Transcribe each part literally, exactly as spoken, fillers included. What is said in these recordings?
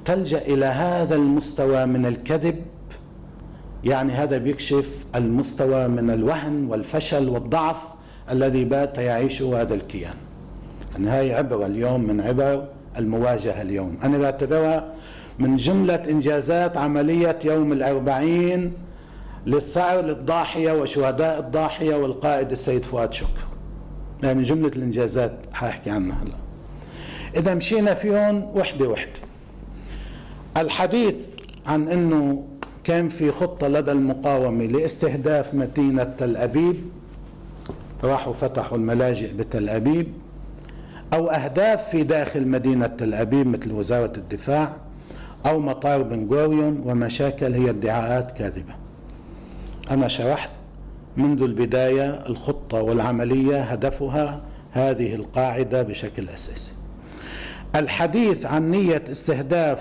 تلجأ إلى هذا المستوى من الكذب، يعني هذا بيكشف المستوى من الوهن والفشل والضعف الذي بات يعيشه هذا الكيان. يعني هاي عبرة اليوم من عبر المواجهة اليوم. أنا بعتبرها من جملة إنجازات عملية يوم الأربعين للثأر للضاحية وشهداء الضاحية والقائد السيد فؤاد شكر. يعني من جملة الإنجازات حاحكي عنها هلا. إذا مشينا فيهم وحدة وحدة. الحديث عن أنه كان في خطة لدى المقاومة لاستهداف مدينة تل أبيب، راحوا فتحوا الملاجئ بتل أبيب، أو أهداف في داخل مدينة تل أبيب مثل وزارة الدفاع أو مطار بن غوريون ومشاكل، هي ادعاءات كاذبة. أنا شرحت منذ البداية الخطة والعملية هدفها هذه القاعدة بشكل أساسي. الحديث عن نية استهداف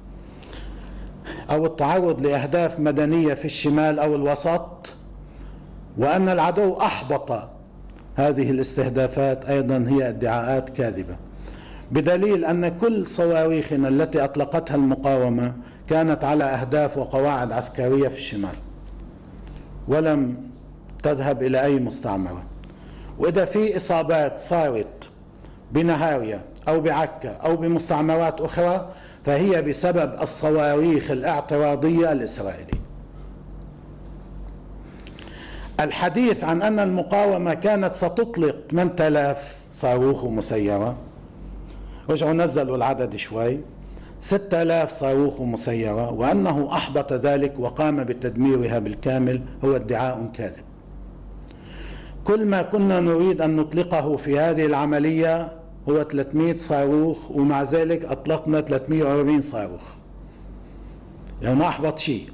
أو التعرض لأهداف مدنية في الشمال أو الوسط، وأن العدو أحبط هذه الاستهدافات، أيضا هي ادعاءات كاذبة، بدليل أن كل صواريخنا التي أطلقتها المقاومة كانت على أهداف وقواعد عسكرية في الشمال ولم تذهب إلى أي مستعمرة. وإذا في إصابات صارت بنهاريا أو بعكا أو بمستعمرات أخرى فهي بسبب الصواريخ الاعتراضية الإسرائيلية. الحديث عن أن المقاومة كانت ستطلق ثمانية آلاف صاروخ ومسيرة، رجعوا نزلوا العدد شوي، ستة آلاف صاروخ ومسيرة، وأنه أحبط ذلك وقام بتدميرها بالكامل، هو ادعاء كاذب. كل ما كنا نريد أن نطلقه في هذه العملية هو ثلاثمئة صاروخ، ومع ذلك أطلقنا ثلاثمئة وأربعين صاروخ، يعني ما أحبط شيء،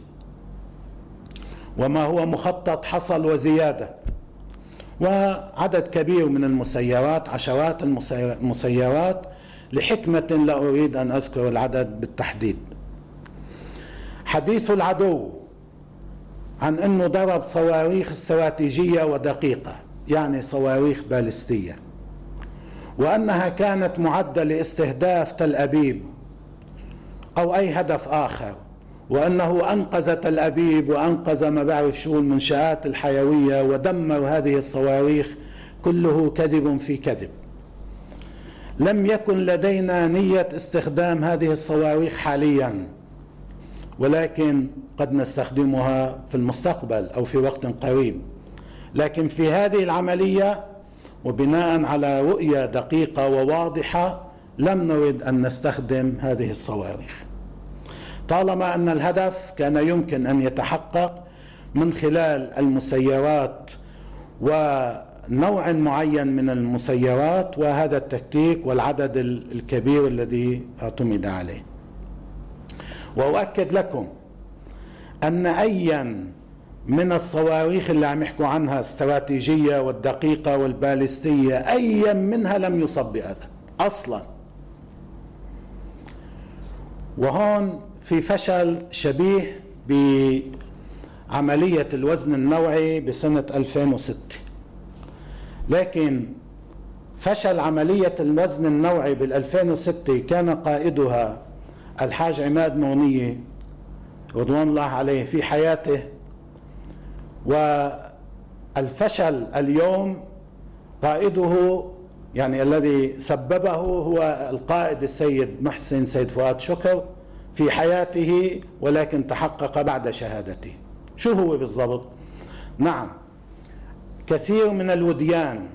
وما هو مخطط حصل وزيادة. وعدد كبير من المسيرات، عشرات المسيرات، لحكمة لا أريد أن أذكر العدد بالتحديد. حديث العدو عن أنه ضرب صواريخ استراتيجية ودقيقة، يعني صواريخ باليستية، وأنها كانت معدة لاستهداف تل أبيب أو أي هدف آخر، وأنه أنقذ تل أبيب وأنقذ ما بعرف شو المنشآت الحيوية ودمر هذه الصواريخ، كله كذب في كذب. لم يكن لدينا نية استخدام هذه الصواريخ حاليا، ولكن قد نستخدمها في المستقبل أو في وقت قريب. لكن في هذه العملية وبناء على رؤية دقيقة وواضحة لم نرد أن نستخدم هذه الصواريخ، طالما أن الهدف كان يمكن أن يتحقق من خلال المسيرات ونوع معين من المسيرات وهذا التكتيك والعدد الكبير الذي اعتمد عليه. وأؤكد لكم أن أيا من الصواريخ اللي عم يحكوا عنها استراتيجية والدقيقة والباليستية، أيا منها لم يصب بأذى أصلا. وهون في فشل شبيه بعملية الوزن النوعي بسنة ألفين وستة، لكن فشل عملية الوزن النوعي بالألفين وستة كان قائدها الحاج عماد مغنية رضوان الله عليه في حياته، والفشل اليوم قائده يعني الذي سببه هو القائد السيد محسن سيد فؤاد شكر في حياته، ولكن تحقق بعد شهادته. شو هو بالضبط؟ نعم، كثير من الوديان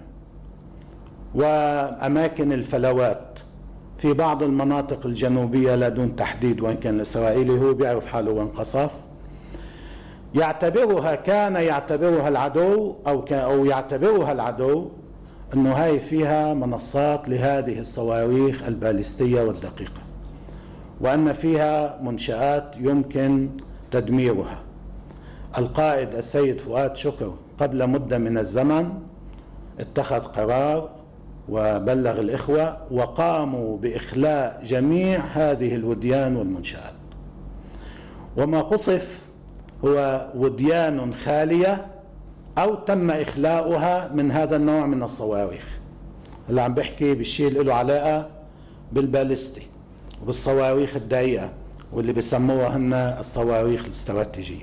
وأماكن الفلوات في بعض المناطق الجنوبية لا دون تحديد، وإن كان الإسرائيلي هو بيعرف حاله وين قصف، يعتبرها كان يعتبرها العدو أو, أو يعتبرها العدو أنه هاي فيها منصات لهذه الصواريخ الباليستية والدقيقة، وأن فيها منشآت يمكن تدميرها. القائد السيد فؤاد شكر قبل مدة من الزمن اتخذ قرار وبلغ الإخوة وقاموا بإخلاء جميع هذه الوديان والمنشآت، وما قصف هو وديان خالية أو تم إخلاؤها من هذا النوع من الصواريخ اللي عم بحكي بالشيء اللي له علاقة بالباليستي. وبالصواريخ الدقيقة واللي بيسموها هن الصواريخ الاستراتيجية.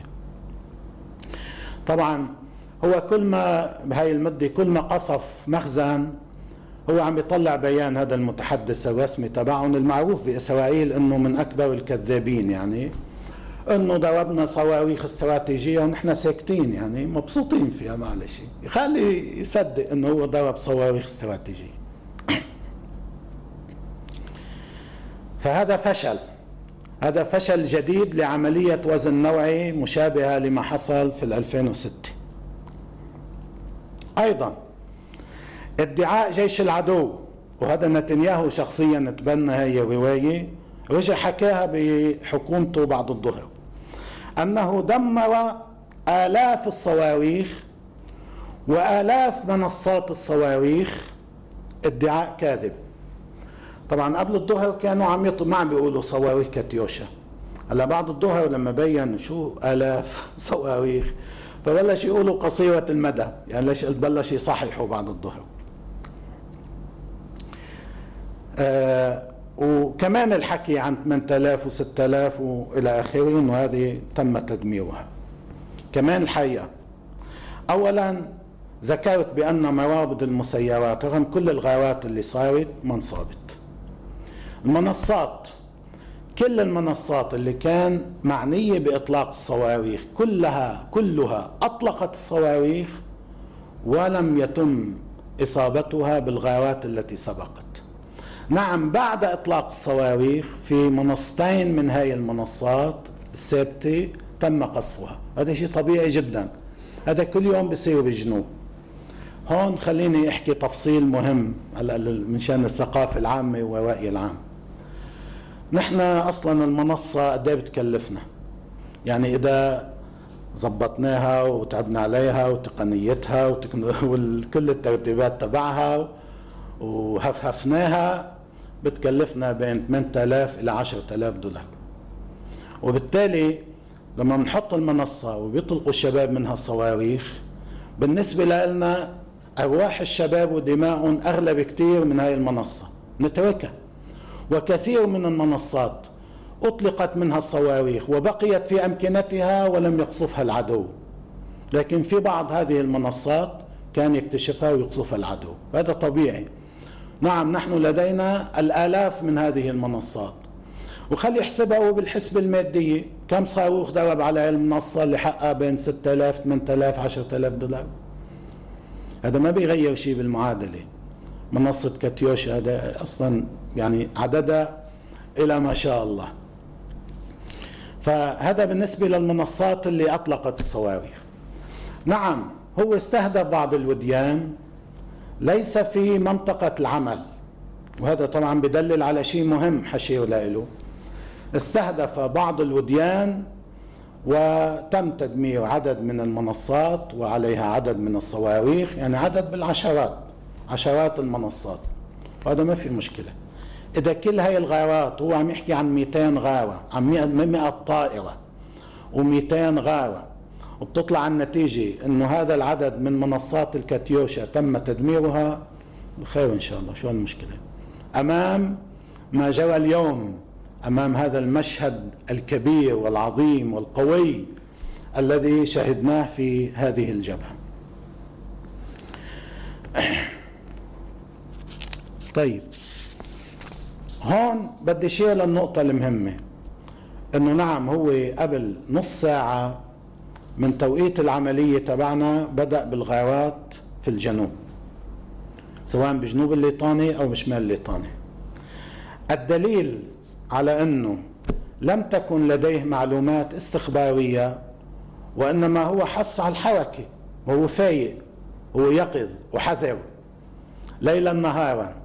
طبعا هو كل ما بهاي المدة كل ما قصف مخزن هو عم يطلع بيان، هذا المتحدث الرسمي تبعهم المعروف بإسرائيل انه من اكبر الكذابين، يعني انه ضربنا صواريخ استراتيجية ونحن ساكتين، يعني مبسوطين فيها، معلش يخلي يصدق انه هو ضرب صواريخ استراتيجية. فهذا فشل، هذا فشل جديد لعملية وزن نوعي مشابهة لما حصل في ألفين وستة. ايضا ادعاء جيش العدو، وهذا نتنياهو شخصيا تبنى هي الرواية، رجع حكاها بحكومته بعد الظهر، انه دمر الاف الصواريخ والاف منصات الصواريخ. ادعاء كاذب. طبعا قبل الظهر كانوا عم يطلعوا ما عم بيقولوا صواريخ كاتيوشا، هلا بعد الظهر لما بين شو الاف صواريخ فبلش يقولوا قصيرة المدى، يعني ليش بلش يصححوا بعد الظهر. آه وكمان الحكي عن ثمانية آلاف وستة آلاف والى اخره، انه هذه تم تدميرها. كمان الحقيقة اولا ذكرت بان مرابط المسيرات رغم كل الغارات اللي صارت ما انصابت. المنصات، كل المنصات اللي كان معنية باطلاق الصواريخ كلها كلها اطلقت الصواريخ ولم يتم اصابتها بالغارات التي سبقت. نعم بعد اطلاق الصواريخ في منصتين من هاي المنصات الثابتة تم قصفها، هذا شيء طبيعي جدا، هذا كل يوم بيصير بالجنوب. هون خليني احكي تفصيل مهم من شان الثقافة العامة والرأي العام. نحن اصلا المنصة قد ايه بتكلفنا؟ يعني اذا زبطناها وتعبنا عليها وتقنيتها وكل الترتيبات تبعها وهفهفناها بتكلفنا بين ثمانية آلاف الى عشرة آلاف دولار. وبالتالي لما بنحط المنصة وبيطلقوا الشباب منها الصواريخ، بالنسبة لنا ارواح الشباب ودماء اغلى بكثير من هاي المنصة نتركها. وكثير من المنصات اطلقت منها الصواريخ وبقيت في امكنتها ولم يقصفها العدو، لكن في بعض هذه المنصات كان يكتشفها ويقصفها العدو، هذا طبيعي. نعم نحن لدينا الالاف من هذه المنصات، وخلي يحسبها بالحسبة المادية، كم صاروخ ضرب على المنصة اللي حقها بين ستة آلاف ثمانية آلاف عشرة آلاف دولار. هذا ما بيغير شيء بالمعادلة. منصة كاتيوشا هذا اصلا يعني عددها الى ما شاء الله. فهذا بالنسبة للمنصات اللي اطلقت الصواريخ. نعم هو استهدف بعض الوديان ليس في منطقة العمل، وهذا طبعا بدلل على شيء مهم حشير له. استهدف بعض الوديان وتم تدمير عدد من المنصات وعليها عدد من الصواريخ، يعني عدد بالعشرات، عشرات المنصات، وهذا ما في مشكلة. إذا كل هاي الغارات، هو عم يحكي عن مئتين غارة، عن مئة طائرة ومئتين غارة، وبتطلع النتيجة انه هذا العدد من منصات الكاتيوشا تم تدميرها، خير ان شاء الله، شو المشكلة؟ امام ما جرى اليوم، امام هذا المشهد الكبير والعظيم والقوي الذي شهدناه في هذه الجبهة. طيب هون بدي شير للنقطة المهمة، انه نعم هو قبل نص ساعة من توقيت العملية تبعنا بدأ بالغارات في الجنوب، سواء بجنوب الليطاني او بشمال الليطاني. الدليل على انه لم تكن لديه معلومات استخبارية، وانما هو حس على الحركة، وهو فايق وهو يقظ وحذر ليلا نهارا.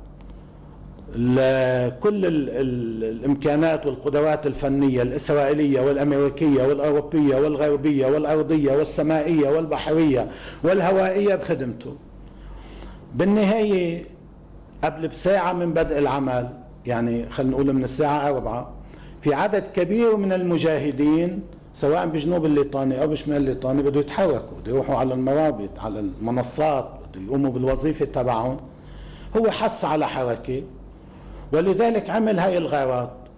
كل الامكانات والقدرات الفنية الاسرائيلية والامريكية والاوروبية والغربية والارضية والسمائية والبحرية والهوائية بخدمته. بالنهاية قبل بساعة من بدء العمل، يعني خلينا نقول من الساعة أربعة، في عدد كبير من المجاهدين سواء بجنوب الليطاني او بشمال الليطاني بده يتحركوا، بده يروحوا على المرابط، على المنصات، بده يقوموا بالوظيفة تبعهم. هو حس على حركة ولذلك عمل هاي الغارات.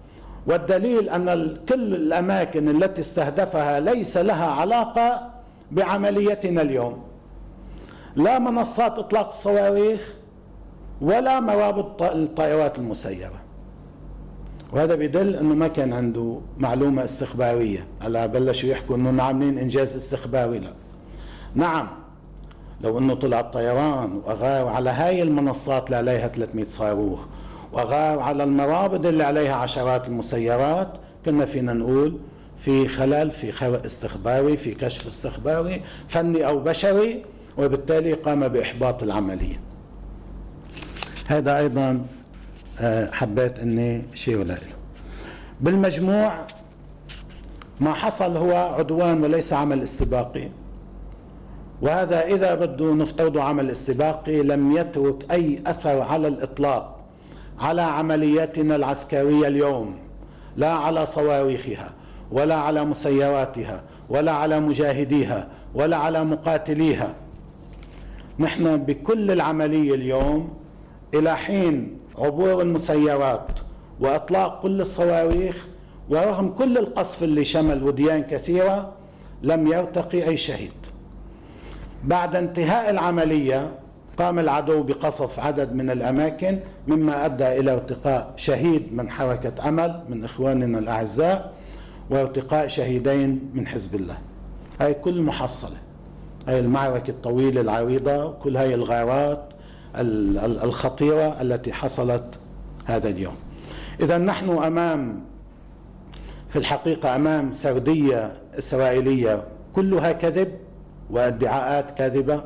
والدليل أن كل الأماكن التي استهدفها ليس لها علاقة بعمليتنا اليوم، لا منصات إطلاق الصواريخ ولا مرابط الطائرات المسيرة. وهذا بيدل أنه ما كان عنده معلومة استخبارية. هلا بلشوا يحكوا أنه عاملين إنجاز استخباري. لا، نعم، لو أنه طلع الطيران وأغار على هاي المنصات اللي عليها ثلاثمئة صاروخ وأغار على المرابط اللي عليها عشرات المسيرات، كنا فينا نقول في خلل، في خرق استخباري، في كشف استخباري فني أو بشري، وبالتالي قام بإحباط العملية. هذا أيضا حبيت أني أشير له. بالمجموع ما حصل هو عدوان وليس عمل استباقي، وهذا إذا بده نفترض عمل استباقي لم يترك أي أثر على الإطلاق على عملياتنا العسكرية اليوم، لا على صواريخها ولا على مسيراتها ولا على مجاهديها ولا على مقاتليها. نحن بكل العملية اليوم إلى حين عبور المسيرات وإطلاق كل الصواريخ، ورغم كل القصف اللي شمل وديان كثيرة، لم يرتقي أي شهيد. بعد انتهاء العملية قام العدو بقصف عدد من الأماكن، مما أدى إلى ارتقاء شهيد من حركة أمل من إخواننا الأعزاء، وارتقاء شهيدين من حزب الله. هاي كل محصلة، هاي المعركة الطويلة العريضة، كل هاي الغارات الخطيرة التي حصلت هذا اليوم. إذا نحن أمام، في الحقيقة أمام سردية إسرائيلية كلها كذب وادعاءات كاذبة،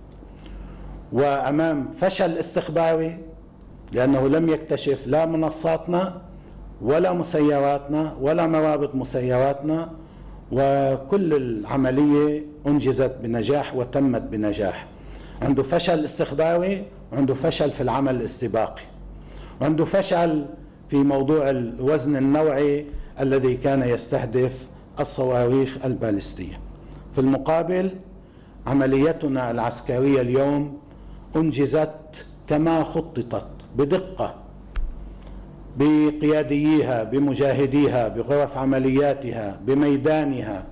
وأمام فشل استخباري، لأنه لم يكتشف لا منصاتنا ولا مسيراتنا ولا مرابط مسيراتنا، وكل العملية أنجزت بنجاح وتمت بنجاح. عنده فشل استخباري، وعنده فشل في العمل الاستباقي، وعنده فشل في موضوع الوزن النوعي الذي كان يستهدف الصواريخ البالستية. في المقابل عمليتنا العسكرية اليوم أنجزت كما خططت بدقة، بقياديها، بمجاهديها، بغرف عملياتها، بميدانها،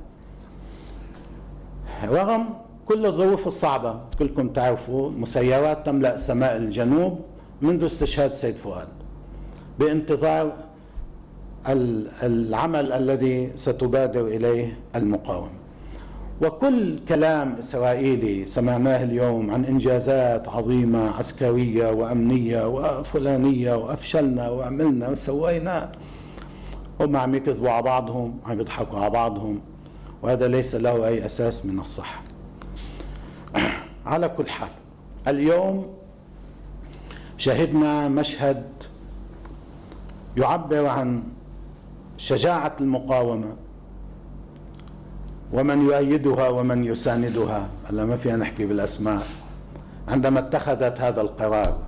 رغم كل الظروف الصعبة. كلكم تعرفوا مسيرات تملأ سماء الجنوب منذ استشهاد سيد فؤاد، بانتظار العمل الذي ستبادر إليه المقاومة. وكل كلام إسرائيلي سمعناه اليوم عن إنجازات عظيمة عسكرية وأمنية وفلانية وأفشلنا وعملنا وسوينا، هم عم يكذبوا على بعضهم، عم يضحكوا على بعضهم، وهذا ليس له أي أساس من الصحة. على كل حال، اليوم شهدنا مشهد يعبر عن شجاعة المقاومة ومن يؤيدها ومن يساندها. هلا ما فينا نحكي بالأسماء. عندما اتخذت هذا القرار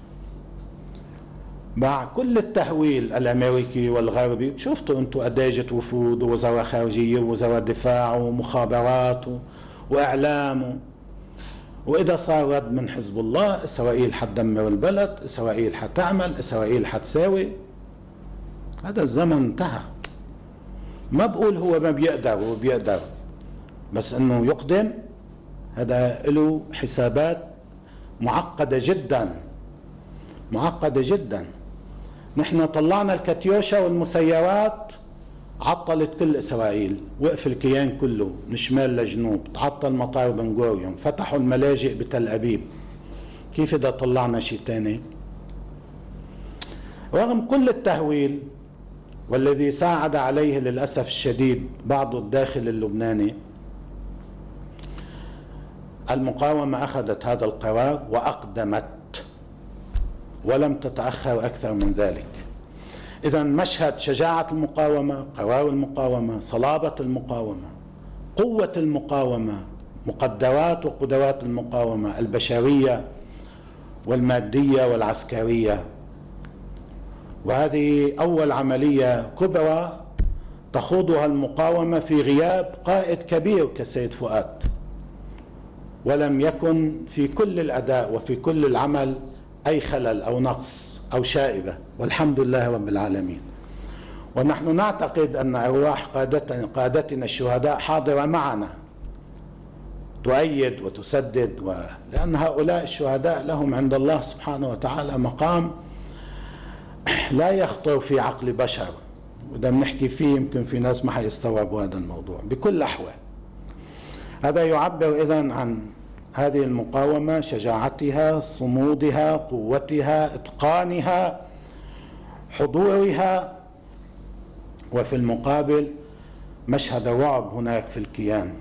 مع كل التهويل الأمريكي والغربي، شفتوا أنتم أداجة وفود ووزراء خارجية ووزراء دفاع ومخابرات وإعلام، وإذا صار رد من حزب الله، إسرائيل حتدمر البلد، إسرائيل حتعمل، إسرائيل حتساوي. هذا الزمن انتهى. ما بقول هو ما بيقدر، هو بيقدر، بس انه يقدم هذا له حسابات معقدة جدا، معقدة جدا. نحن طلعنا الكاتيوشا والمسيرات، عطلت كل إسرائيل، وقف الكيان كله من شمال لجنوب، تعطل مطار بن غوريون، فتحوا الملاجئ بتل أبيب. كيف إذا طلعنا شيء تاني؟ رغم كل التهويل والذي ساعد عليه للأسف الشديد بعض الداخل اللبناني، المقاومة أخذت هذا القرار وأقدمت ولم تتأخر أكثر من ذلك. إذا مشهد شجاعة المقاومة، قرار المقاومة، صلابة المقاومة، قوة المقاومة، مقدرات وقدرات المقاومة البشرية والمادية والعسكرية. وهذه أول عملية كبرى تخوضها المقاومة في غياب قائد كبير كسيد فؤاد، ولم يكن في كل الأداء وفي كل العمل أي خلل أو نقص أو شائبة، والحمد لله رب العالمين. ونحن نعتقد أن أرواح قادتنا الشهداء حاضرة معنا تؤيد وتسدد، و... لأن هؤلاء الشهداء لهم عند الله سبحانه وتعالى مقام لا يخطر في عقل بشر، وده بنحكي فيه يمكن في ناس ما حيستوعبوا هذا الموضوع بكل الأحوال. هذا يعبر إذن عن هذه المقاومة، شجاعتها، صمودها، قوتها، إتقانها، حضورها. وفي المقابل مشهد رعب هناك في الكيان،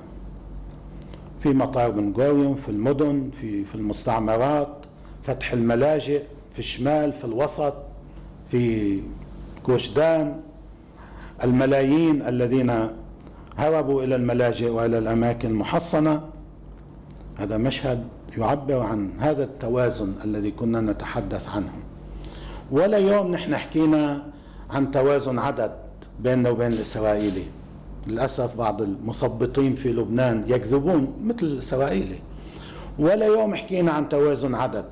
في مطار بن غوريون، في المدن، في في المستعمرات، فتح الملاجئ في الشمال، في الوسط، في كوشدان، الملايين الذين هربوا إلى الملاجئ وإلى الأماكن المحصنة. هذا مشهد يعبر عن هذا التوازن الذي كنا نتحدث عنه. ولا يوم نحن حكينا عن توازن عدد بيننا وبين الإسرائيلي. للأسف بعض المثبطين في لبنان يكذبون مثل الإسرائيلي. ولا يوم حكينا عن توازن عدد،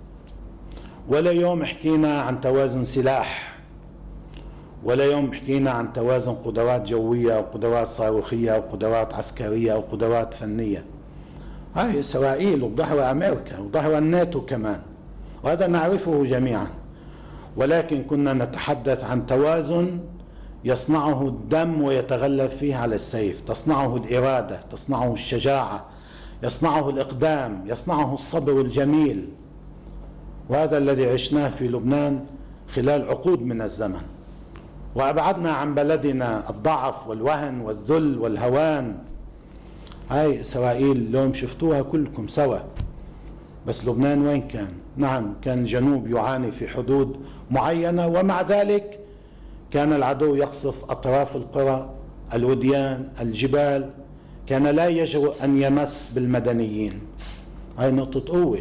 ولا يوم حكينا عن توازن سلاح، ولا يوم حكينا عن توازن قدرات جوية أو قدرات صاروخية أو قدرات عسكرية أو قدرات فنية. هاي إسرائيل وظهر أمريكا وظهر الناتو كمان، وهذا نعرفه جميعا. ولكن كنا نتحدث عن توازن يصنعه الدم ويتغلب فيه على السيف، تصنعه الإرادة، تصنعه الشجاعة، يصنعه الإقدام، يصنعه الصبر الجميل. وهذا الذي عشناه في لبنان خلال عقود من الزمن، وأبعدنا عن بلدنا الضعف والوهن والذل والهوان. هاي إسرائيل اليوم شفتوها كلكم سوا، بس لبنان وين كان؟ نعم كان الجنوب يعاني في حدود معينة، ومع ذلك كان العدو يقصف أطراف القرى، الوديان، الجبال، كان لا يجرؤ أن يمس بالمدنيين. هاي نقطة قوة.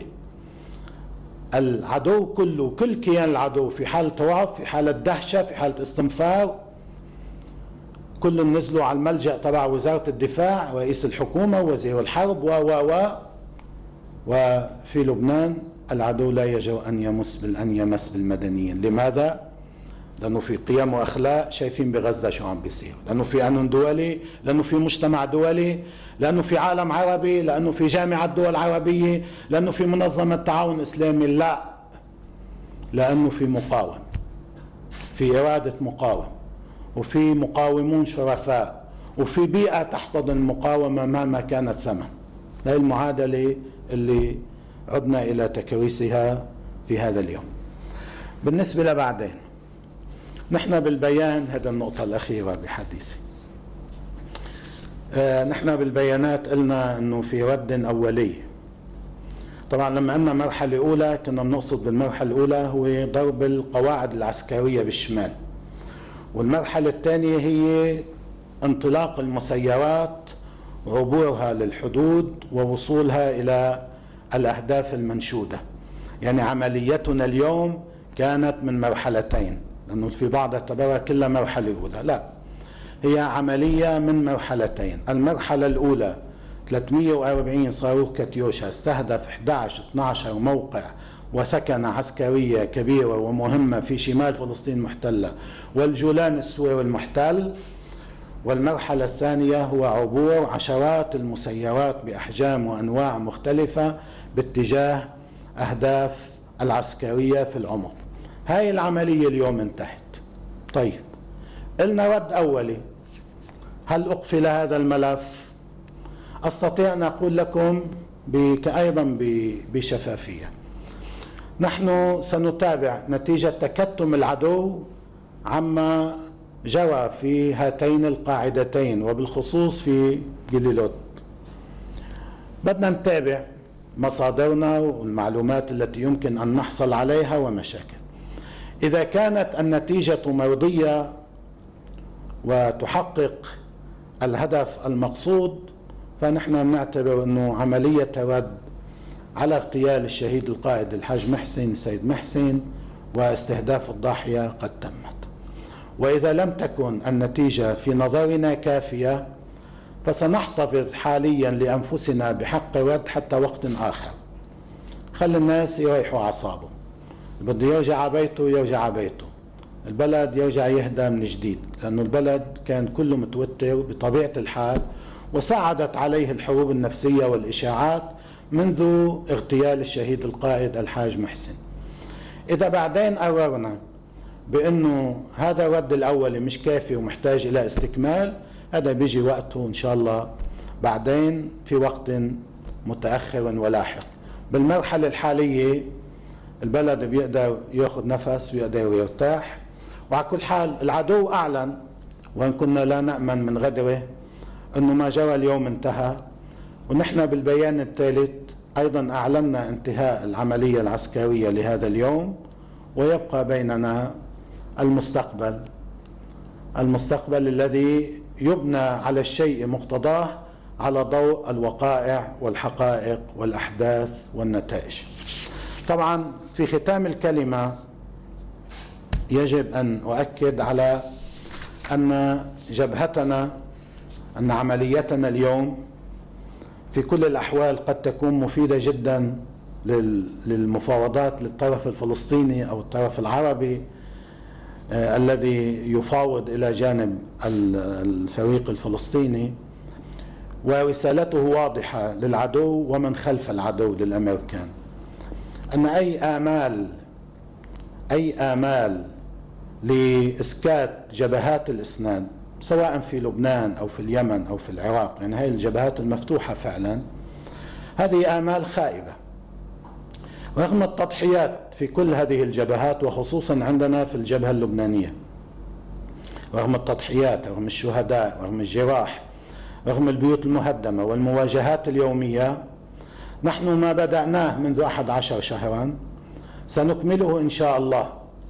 العدو كله، كل كيان العدو في حالة رعب، في حالة دهشة، في حالة استنفار، كلهم نزلوا على الملجأ تبع وزارة الدفاع، رئيس الحكومة، وزير الحرب، و و و وفي لبنان العدو لا يجرؤ أن يمس بال أن يمس بالمدنيين. لماذا؟ لأنه في قيم وأخلاق. شايفين بغزة شو عم بيصير، لأنه في قانون دولي، لأنه في مجتمع دولي، لأنه في عالم عربي، لأنه في جامعة دول عربية، لأنه في منظمة تعاون إسلامي. لا، لأنه في مقاوم، في إرادة مقاوم، وفي مقاومون شرفاء، وفي بيئة تحتضن المقاومة مهما كان الثمن. هذه المعادلة اللي عدنا إلى تكريسها في هذا اليوم. بالنسبة لبعدين، نحن بالبيان، هذا النقطة الأخيرة بحديثي، آه نحن بالبيانات قلنا أنه في رد أولي. طبعا لما قلنا مرحلة أولى كنا بنقصد بالمرحلة الأولى هو ضرب القواعد العسكرية بالشمال، والمرحلة الثانية هي انطلاق المسيرات وعبورها للحدود ووصولها إلى الأهداف المنشودة. يعني عمليتنا اليوم كانت من مرحلتين، لأنه في بعض اعتبرها كلها مرحلة أولى. لا، هي عملية من مرحلتين. المرحلة الأولى ثلاثمئة وأربعين صاروخ كاتيوشا استهدف أحد عشر اثني عشر موقع وثكنة عسكرية كبيرة ومهمة في شمال فلسطين المحتلة والجولان السوري المحتل. والمرحلة الثانية هو عبور عشرات المسيرات بأحجام وأنواع مختلفة باتجاه أهداف العسكرية في العمق. هاي العملية اليوم انتهت. طيب، قلنا رد أولي. هل أقفل هذا الملف؟ أستطيع أن أقول لكم أيضا بشفافية، نحن سنتابع نتيجة تكتم العدو عما جرى في هاتين القاعدتين، وبالخصوص في جليلوت. بدنا نتابع مصادرنا والمعلومات التي يمكن أن نحصل عليها ومشاكل. إذا كانت النتيجة مرضية وتحقق الهدف المقصود، فنحن نعتبر أنه عملية رد على اغتيال الشهيد القائد الحاج محسن سيد محسن واستهداف الضاحية قد تمت. وإذا لم تكن النتيجة في نظرنا كافية، فسنحتفظ حاليا لأنفسنا بحق رد حتى وقت آخر. خلي الناس يريحوا أعصابهم، بده يرجع بيته يرجع بيته، البلد يرجع يهدى من جديد، لأنه البلد كان كله متوتر بطبيعة الحال، وساعدت عليه الحروب النفسية والإشاعات منذ اغتيال الشهيد القائد الحاج محسن. إذا بعدين قررنا بأنه هذا الرد الأولي مش كافي ومحتاج إلى استكمال، هذا بيجي وقته إن شاء الله بعدين في وقت متأخر ولاحق. بالمرحلة الحالية البلد بيقدر ياخذ نفس ويقدر يرتاح. وعلى كل حال العدو أعلن، وإن كنا لا نأمن من غدره، أنه ما جرى اليوم انتهى، ونحن بالبيان الثالث أيضا أعلنا انتهاء العملية العسكرية لهذا اليوم، ويبقى بيننا المستقبل المستقبل الذي يبنى على الشيء مقتضاه على ضوء الوقائع والحقائق والأحداث والنتائج. طبعا في ختام الكلمة يجب أن أؤكد على أن جبهتنا أن عمليتنا اليوم في كل الأحوال قد تكون مفيدة جدا للمفاوضات للطرف الفلسطيني أو الطرف العربي آه الذي يفاوض إلى جانب الفريق الفلسطيني، ورسالته واضحة للعدو ومن خلف العدو للأمريكان، أن أي آمال أي آمال لإسكات جبهات الإسناد سواء في لبنان أو في اليمن أو في العراق، يعني هذه الجبهات المفتوحة فعلا، هذه آمال خائبة رغم التضحيات في كل هذه الجبهات، وخصوصا عندنا في الجبهة اللبنانية، رغم التضحيات، رغم الشهداء، رغم الجراح، رغم البيوت المهدمة والمواجهات اليومية. نحن ما بدأناه منذ أحد عشر شهرا سنكمله إن شاء الله،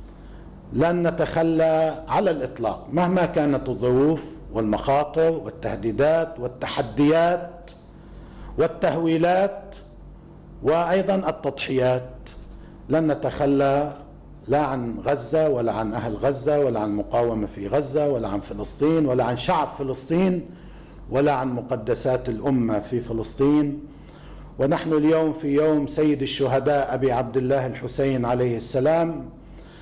لن نتخلى على الإطلاق مهما كانت الظروف والمخاطر والتهديدات والتحديات والتهويلات وأيضا التضحيات. لن نتخلى لا عن غزة ولا عن أهل غزة ولا عن مقاومة في غزة ولا عن فلسطين ولا عن شعب فلسطين ولا عن مقدسات الأمة في فلسطين. ونحن اليوم في يوم سيد الشهداء أبي عبد الله الحسين عليه السلام،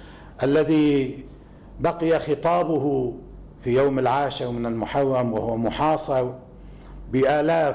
الذي بقي خطابه في يوم العاشر من المحرم وهو محاصر بآلاف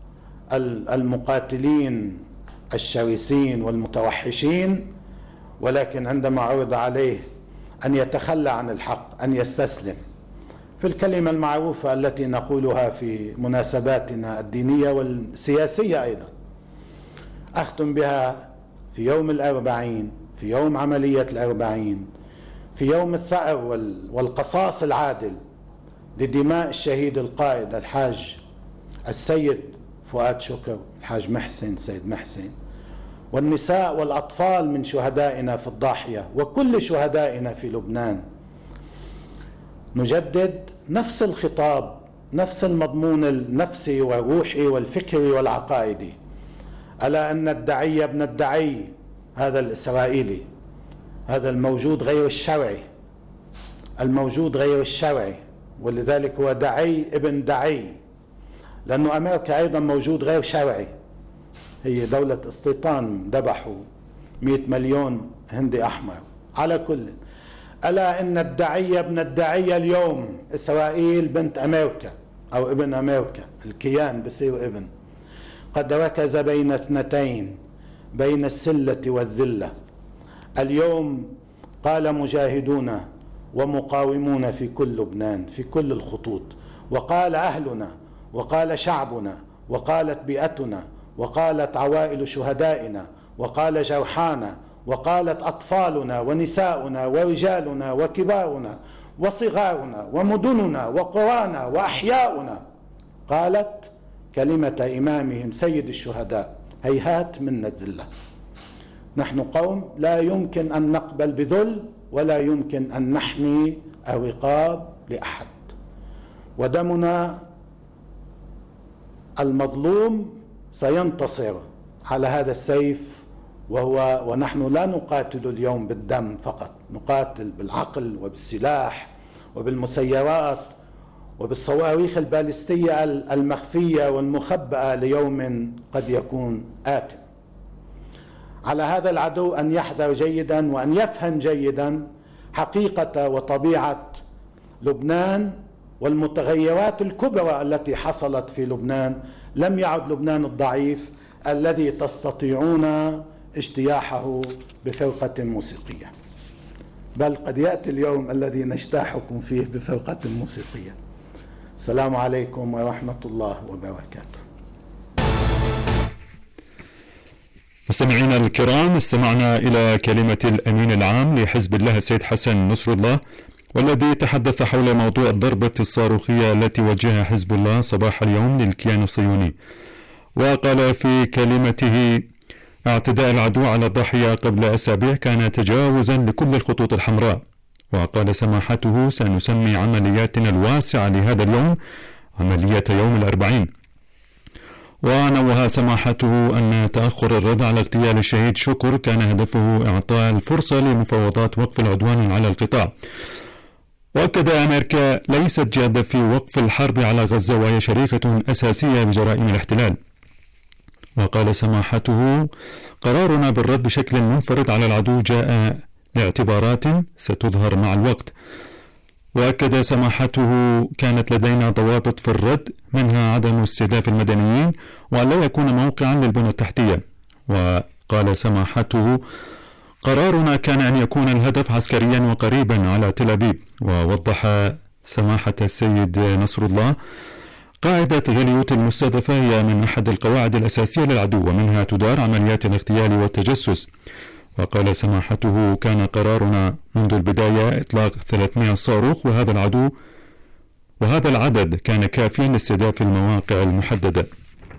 المقاتلين الشرسين والمتوحشين، ولكن عندما عرض عليه أن يتخلى عن الحق، أن يستسلم، في الكلمة المعروفة التي نقولها في مناسباتنا الدينية والسياسية أيضا، أختم بها في يوم الأربعين، في يوم عملية الأربعين، في يوم الثأر والقصاص العادل لدماء الشهيد القائد الحاج السيد فؤاد شكر، الحاج محسن، سيد محسن، والنساء والأطفال من شهدائنا في الضاحية وكل شهدائنا في لبنان. نجدد نفس الخطاب، نفس المضمون النفسي والروحي والفكري والعقائدي، ألا أن الدعي ابن الدعي هذا الإسرائيلي، هذا الموجود غير الشرعي، الموجود غير الشرعي، ولذلك هو دعي ابن دعي، لأنه أمريكا أيضا موجود غير شرعي، هي دولة استيطان ذبحوا مئة مليون هندي أحمر. على كل، ألا إن الدعي ابن الدعي اليوم إسرائيل بنت أمريكا أو ابن أمريكا، الكيان بصير ابن، قد ركز بين اثنتين، بين السلة والذلة. اليوم قال مجاهدون ومقاومون في كل لبنان في كل الخطوط، وقال أهلنا وقال شعبنا وقالت بيئتنا وقالت عوائل شهدائنا وقال جرحانا وقالت أطفالنا ونساؤنا ورجالنا وكبارنا وصغارنا ومدننا وقرانا وأحياؤنا، قالت كلمة إمامهم سيد الشهداء: هيهات منا الذلة. نحن قوم لا يمكن أن نقبل بذل ولا يمكن أن نحمي الرقاب لأحد، ودمنا المظلوم سينتصر على هذا السيف، وهو ونحن لا نقاتل اليوم بالدم فقط، نقاتل بالعقل وبالسلاح وبالمسيرات وبالصواريخ البالستية المخفية والمخبأة ليوم قد يكون آت. على هذا العدو أن يحذر جيدا وأن يفهم جيدا حقيقة وطبيعة لبنان والمتغيرات الكبرى التي حصلت في لبنان، لم يعد لبنان الضعيف الذي تستطيعون اجتياحه بفرقة موسيقية، بل قد يأتي اليوم الذي نجتاحكم فيه بفرقة موسيقية. السلام عليكم ورحمة الله وبركاته. مستمعينا الكرام، استمعنا إلى كلمة الأمين العام لحزب الله السيد حسن نصر الله، والذي تحدث حول موضوع الضربة الصاروخية التي وجهها حزب الله صباح اليوم للكيان الصهيوني. وقال في كلمته: اعتداء العدو على الضحية قبل أسابيع كان تجاوزا لكل الخطوط الحمراء. وقال سماحته: سنسمي عملياتنا الواسعة لهذا اليوم عملية يوم الأربعين. ونوه سماحته أن تأخر الرد على اغتيال الشهيد شكر كان هدفه إعطاء الفرصة لمفاوضات وقف العدوان على القطاع. وأكد أمريكا ليست جادة في وقف الحرب على غزة، وهي شريكة أساسية بجرائم الاحتلال. وقال سماحته: قرارنا بالرد بشكل منفرد على العدو جاء لاعتبارات ستظهر مع الوقت. وأكد سماحته: كانت لدينا ضوابط في الرد، منها عدم استهداف المدنيين وأن لا يكون موقعا للبنى التحتية. وقال سماحته: قرارنا كان أن يكون الهدف عسكريا وقريبا على تل أبيب. ووضح سماحة السيد نصر الله: قاعدة غليوت المستهدفة هي من أحد القواعد الأساسية للعدو، ومنها تدار عمليات الاغتيال والتجسس. وقال سماحته: كان قرارنا منذ البداية إطلاق ثلاثمائة صاروخ، وهذا العدو وهذا العدد كان كافيا لاستهداف المواقع المحددة.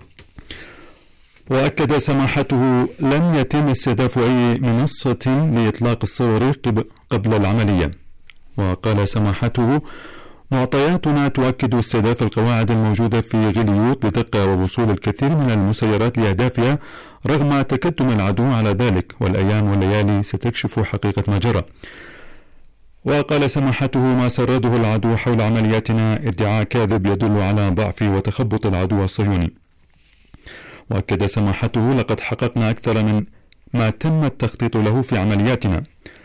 وأكد سماحته: لم يتم استهداف أي منصة لإطلاق الصواريخ قبل العملية. وقال سماحته: معطياتنا تؤكد استهداف القواعد الموجودة في غليوت بدقة ووصول الكثير من المسيرات لأهدافها رغم تكتم العدو على ذلك، والأيام والليالي ستكشف حقيقة ما جرى. وقال سماحته: ما سرده العدو حول عملياتنا ادعاء كاذب يدل على ضعف وتخبط العدو الصهيوني. وأكد سماحته: لقد حققنا أكثر من ما تم التخطيط له في عملياتنا.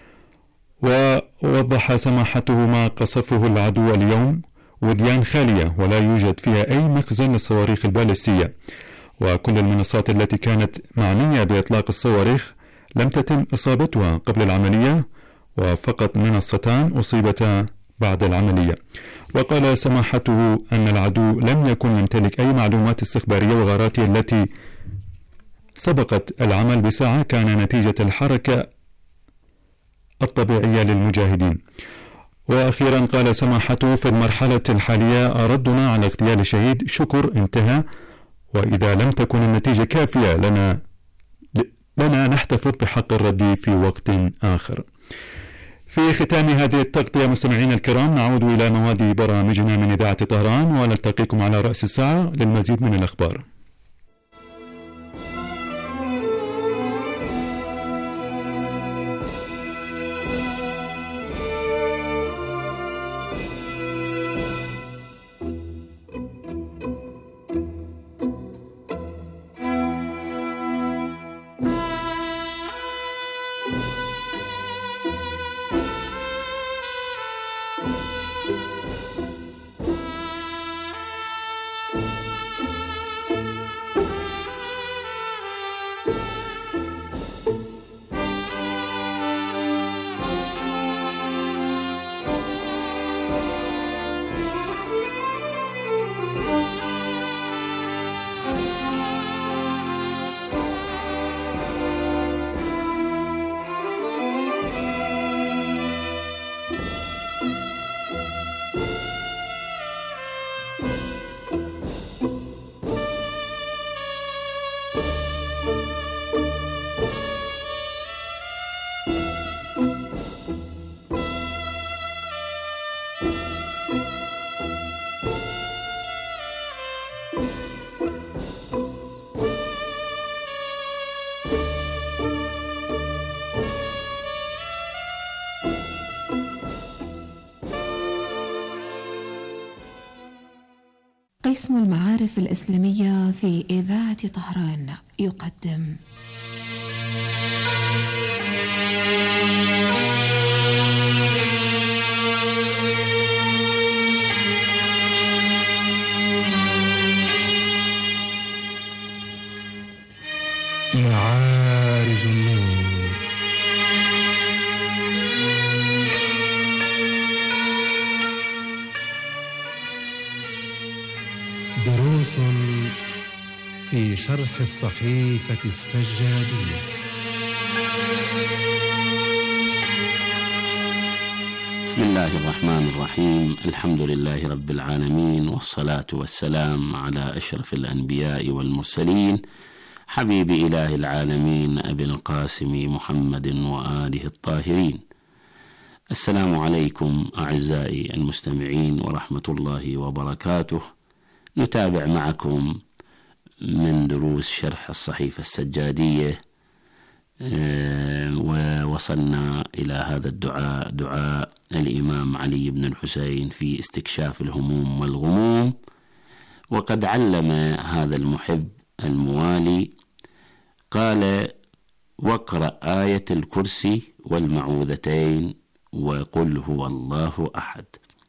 ووضح سماحته: ما قصفه العدو اليوم وديان خالية ولا يوجد فيها أي مخزن للصواريخ البالستية، وكل المنصات التي كانت معنية بإطلاق الصواريخ لم تتم إصابتها قبل العملية، وفقط منصتان أصيبتا بعد العملية. وقال سماحته أن العدو لم يكن يمتلك أي معلومات استخبارية، وغاراته التي سبقت العمل بساعة كان نتيجة الحركة الطبيعية للمجاهدين. وأخيرا قال سماحته: في المرحلة الحالية ردنا على اغتيال الشهيد شكر انتهى، وإذا لم تكن النتيجة كافية لنا لنا نحتفظ بحق الرد في وقت آخر. في ختام هذه التغطية مستمعينا الكرام، نعود إلى مواد برامجنا من إذاعة طهران، ونلتقيكم على رأس الساعة للمزيد من الأخبار. قسم المعارف الإسلامية في إذاعة طهران يقدم دروس في شرح الصحيفة السجادية. بسم الله الرحمن الرحيم. الحمد لله رب العالمين، والصلاة والسلام على أشرف الأنبياء والمرسلين، حبيب إله العالمين أبي القاسم محمد وآله الطاهرين. السلام عليكم أعزائي المستمعين ورحمة الله وبركاته. نتابع معكم من دروس شرح الصحيفة السجادية، ووصلنا إلى هذا الدعاء، دعاء الإمام علي بن الحسين في استكشاف الهموم والغموم. وقد علم هذا المحب الموالي قال: واقرأ آية الكرسي والمعوذتين وقل هو الله أحد.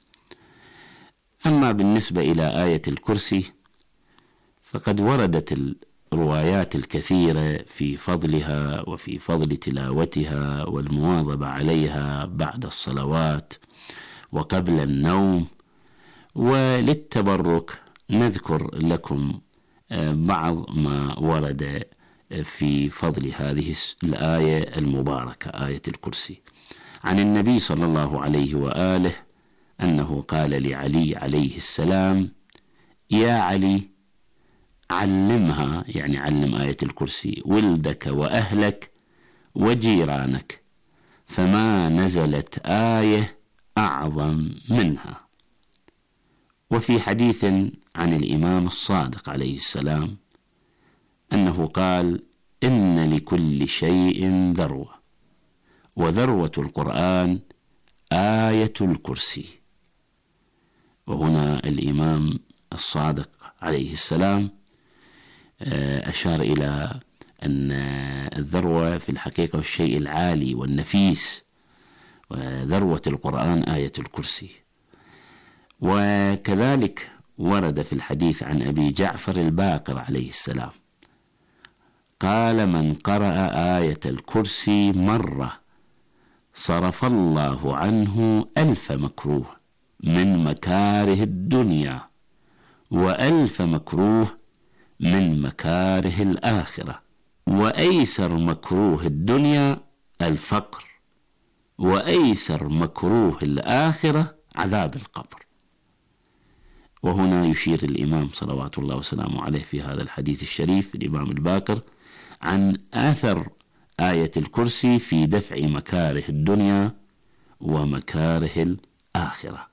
أما بالنسبة إلى آية الكرسي فقد وردت الروايات الكثيرة في فضلها وفي فضل تلاوتها والمواظبة عليها بعد الصلوات وقبل النوم. وللتبرك نذكر لكم بعض ما ورد في فضل هذه الآية المباركة، آية الكرسي. عن النبي صلى الله عليه وآله أنه قال لعلي عليه السلام: يا علي، علمها، يعني علم آية الكرسي، ولدك وأهلك وجيرانك، فما نزلت آية أعظم منها. وفي حديث عن الإمام الصادق عليه السلام أنه قال: إن لكل شيء ذروة، وذروة القرآن آية الكرسي. وهنا الإمام الصادق عليه السلام أشار إلى أن الذروة في الحقيقة الشيء العالي والنفيس، وذروة القرآن آية الكرسي. وكذلك ورد في الحديث عن أبي جعفر الباقر عليه السلام قال: من قرأ آية الكرسي مرة صرف الله عنه ألف مكروه من مكاره الدنيا، وألف مكروه من مكاره الآخرة. وأيسر مكروه الدنيا الفقر، وأيسر مكروه الآخرة عذاب القبر. وهنا يشير الإمام صلوات الله وسلامه عليه في هذا الحديث الشريف الإمام الباقر عن أثر آية الكرسي في دفع مكاره الدنيا ومكاره الآخرة.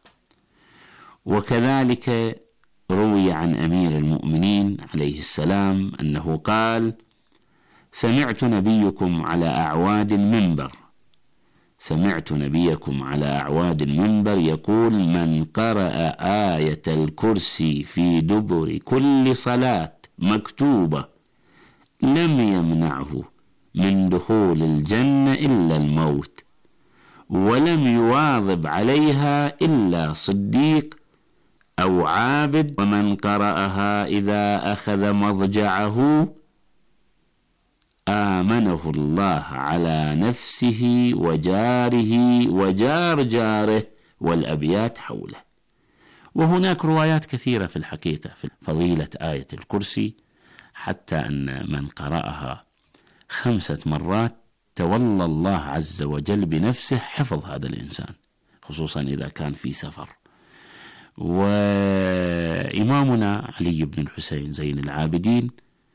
وكذلك روي عن أمير المؤمنين عليه السلام أنه قال: سمعت نبيكم على أعواد المنبر سمعت نبيكم على أعواد المنبر يقول: من قرأ آية الكرسي في دبر كل صلاة مكتوبة لم يمنعه من دخول الجنة إلا الموت، ولم يواظب عليها إلا صديق أو عابد، ومن قرأها إذا أخذ مضجعه آمنه الله على نفسه وجاره وجار جاره والأبيات حوله. وهناك روايات كثيرة في الحقيقة في فضيلة آية الكرسي، حتى أن من قرأها خمسة مرات تولى الله عز وجل بنفسه حفظ هذا الإنسان، خصوصا إذا كان في سفر. وإمامنا علي بن الحسين زين العابدين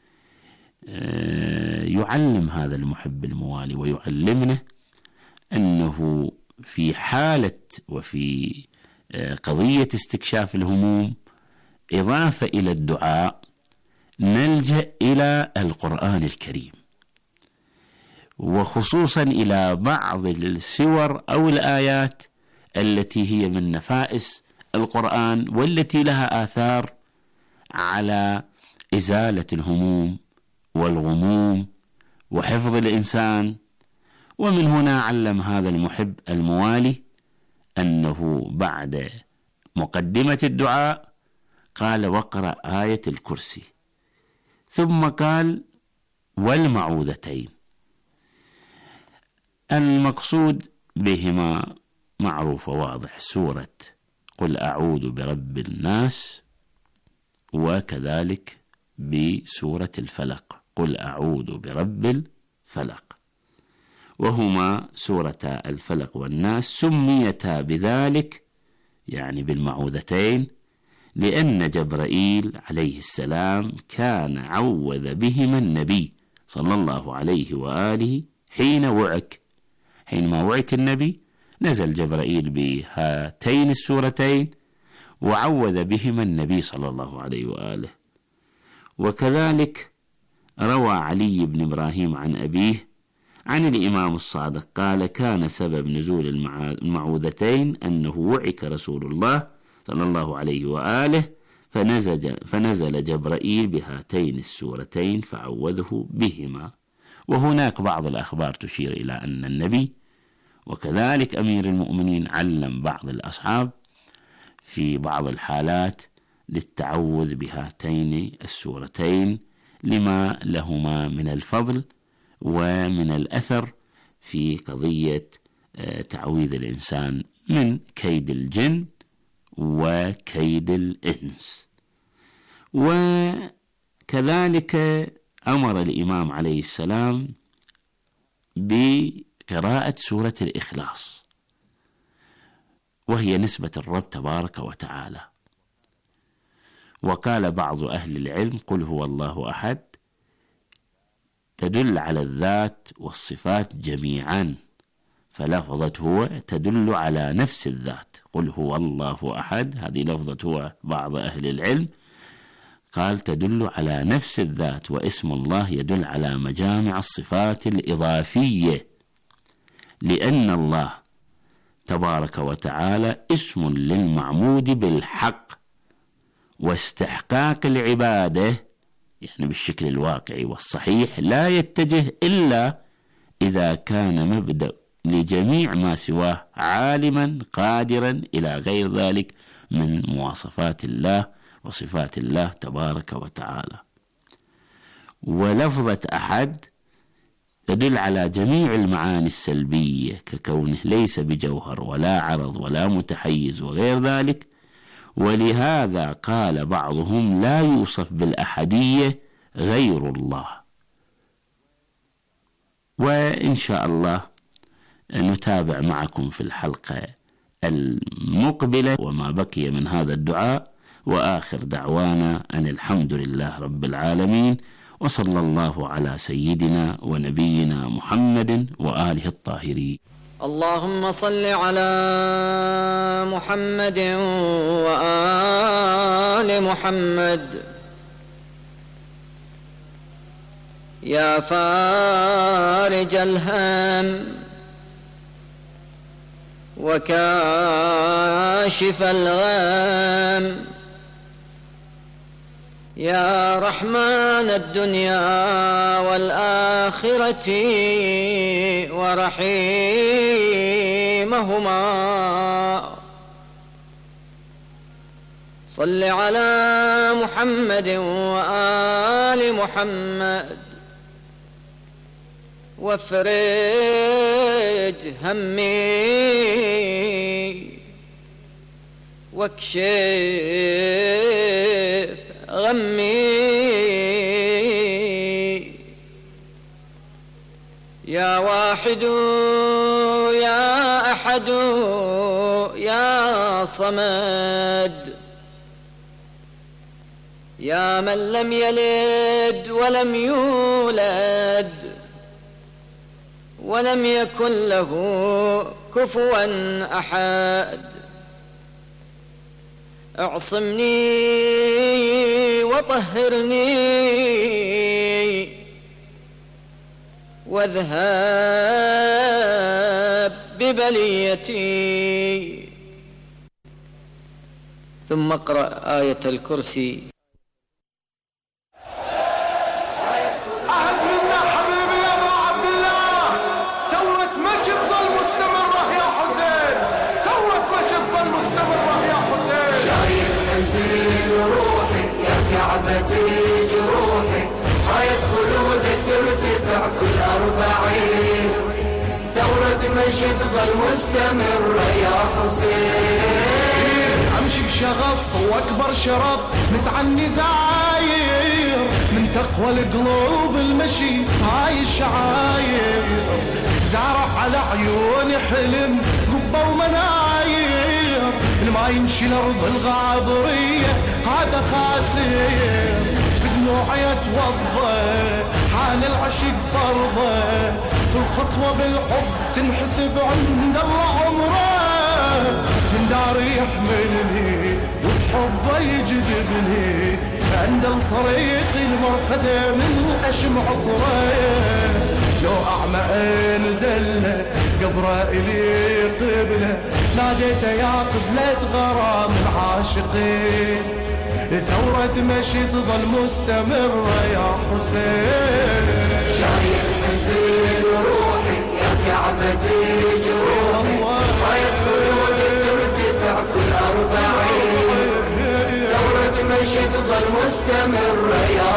يعلم هذا المحب الموالي ويعلمنا أنه في حالة وفي قضية استكشاف الهموم إضافة إلى الدعاء نلجأ إلى القرآن الكريم، وخصوصا إلى بعض السور أو الآيات التي هي من نفائس القرآن والتي لها آثار على إزالة الهموم والغموم وحفظ الإنسان. ومن هنا علم هذا المحب الموالي أنه بعد مقدمة الدعاء قال: واقرأ آية الكرسي، ثم قال: والمعوذتين. المقصود بهما معروف واضح، سورة قل أعوذ برب الناس وكذلك بسورة الفلق، قل أعوذ برب الفلق، وهما سورة الفلق والناس سميتا بذلك يعني بالمعوذتين لأن جبرائيل عليه السلام كان عوذ بهما النبي صلى الله عليه وآله حين وعك. حينما وعك النبي نزل جبرائيل بهاتين السورتين وعوذ بهما النبي صلى الله عليه وآله. وكذلك روى علي بن إبراهيم عن أبيه عن الإمام الصادق قال كان سبب نزول المعوذتين أنه وعك رسول الله صلى الله عليه وآله فنزل, فنزل جبرائيل بهاتين السورتين فعوذه بهما. وهناك بعض الأخبار تشير إلى أن النبي وكذلك أمير المؤمنين علم بعض الأصحاب في بعض الحالات للتعوذ بهاتين السورتين لما لهما من الفضل ومن الأثر في قضية تعويذ الإنسان من كيد الجن وكيد الإنس. وكذلك أمر الإمام عليه السلام بقراءة سورة الإخلاص، وهي نسبة الرب تبارك وتعالى. وقال بعض أهل العلم قل هو الله أحد تدل على الذات والصفات جميعا، فلفظة هو تدل على نفس الذات. قل هو الله أحد هذه لفظة هو بعض أهل العلم قال تدل على نفس الذات، واسم الله يدل على مجامع الصفات الإضافية، لأن الله تبارك وتعالى اسم للمعبود بالحق، واستحقاق العبادة يعني بالشكل الواقعي والصحيح لا يتجه إلا إذا كان مبدأ لجميع ما سواه عالما قادرا إلى غير ذلك من مواصفات الله وصفات الله تبارك وتعالى. ولفظة أحد تدل على جميع المعاني السلبية ككونه ليس بجوهر ولا عرض ولا متحيز وغير ذلك، ولهذا قال بعضهم لا يوصف بالأحدية غير الله. وإن شاء الله نتابع معكم في الحلقة المقبلة وما بقي من هذا الدعاء، وآخر دعوانا أن الحمد لله رب العالمين، وصلى الله على سيدنا ونبينا محمد وآله الطاهرين. اللهم صل على محمد وآل محمد يا فارج الهم وكاشف الغم يا رحمن الدنيا والآخرة ورحيمهما، صل على محمد وآل محمد وافرج همي واكشف غمي يا واحد يا أحد يا صمد يا من لم يلد ولم يولد ولم يكن له كفوا أحد، اعصمني وطهرني واذهب ببليتي. ثم اقرأ آية الكرسي. جروحي راية خلودك ترتفع كل أربعين، ثورة مشي تظل مستمرة يا حسين. نمشي بشغف واكبر شرف نتعني زاير من تقوى القلوب المشي هاي الشعاير زارع على عيوني حلم قبة ومناير ما يمشي الارض الغاضرية هذا خاسر بدموعي اتوضى حان العشق فرضه كل خطوة بالحب تنحسب عند الله عمره من دار يحملني وبحبه يجذبني عند الطريق المرقدة من أشم عطره لو أعمى دله قبره إلي قبله ناديته يا قبلة غرام العاشقين ثورة مشي تظل مستمرة يا حسين شايف حزين روحي يا كعبتي جروحي راية خلودك ترتفع كل أربعين ثورة مشي تظل مستمرة يا